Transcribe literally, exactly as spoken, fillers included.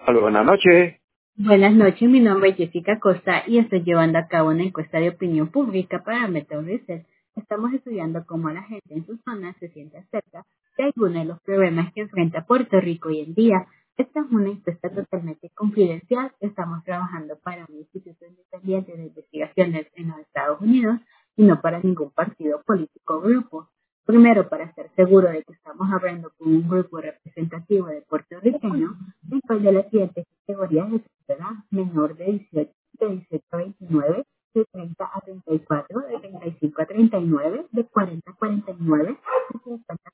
Hola, buenas noches. Buenas noches, mi nombre es Jessica Costa y estoy llevando a cabo una encuesta de opinión pública para Meta Research. Estamos estudiando cómo la gente en su zona se siente acerca de algunos de los problemas que enfrenta Puerto Rico hoy en día. Esta es una encuesta totalmente confidencial. Estamos trabajando para un instituto independiente de investigaciones en los Estados Unidos y no para ningún partido político o grupo. Primero, para estar seguro de que estamos hablando con un grupo representativo de puertorriqueños, en cual de las siguientes categorías es edad menor de dieciocho, de dieciocho a veintinueve, de treinta a treinta y cuatro, de treinta y cinco a treinta y nueve, de cuarenta a cuarenta y nueve, de cincuenta